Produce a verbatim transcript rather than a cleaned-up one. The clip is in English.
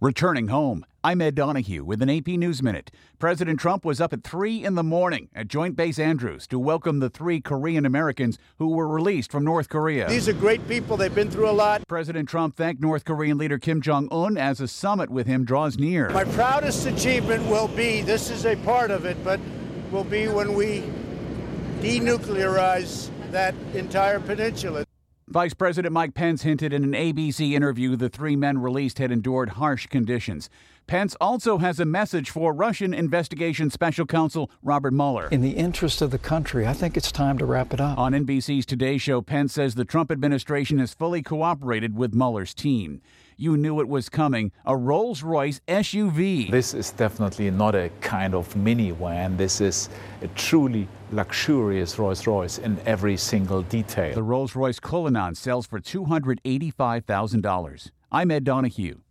Returning home, I'm Ed Donahue with an A P News Minute. President Trump was up at three in the morning at Joint Base Andrews to welcome the three Korean Americans who were released from North Korea. These are great people. They've been through a lot. President Trump thanked North Korean leader Kim Jong-un as a summit with him draws near. My proudest achievement will be, this is a part of it, but will be when we denuclearize that entire peninsula. Vice President Mike Pence hinted in an A B C interview the three men released had endured harsh conditions. Pence also has a message for Russian investigation special counsel Robert Mueller. In the interest of the country, I think it's time to wrap it up. On N B C's Today Show, Pence says the Trump administration has fully cooperated with Mueller's team. You knew it was coming, a Rolls-Royce S U V. This is definitely not a kind of minivan. This is a truly luxurious Rolls-Royce in every single detail. The Rolls-Royce Cullinan sells for two hundred eighty-five thousand dollars. I'm Ed Donahue.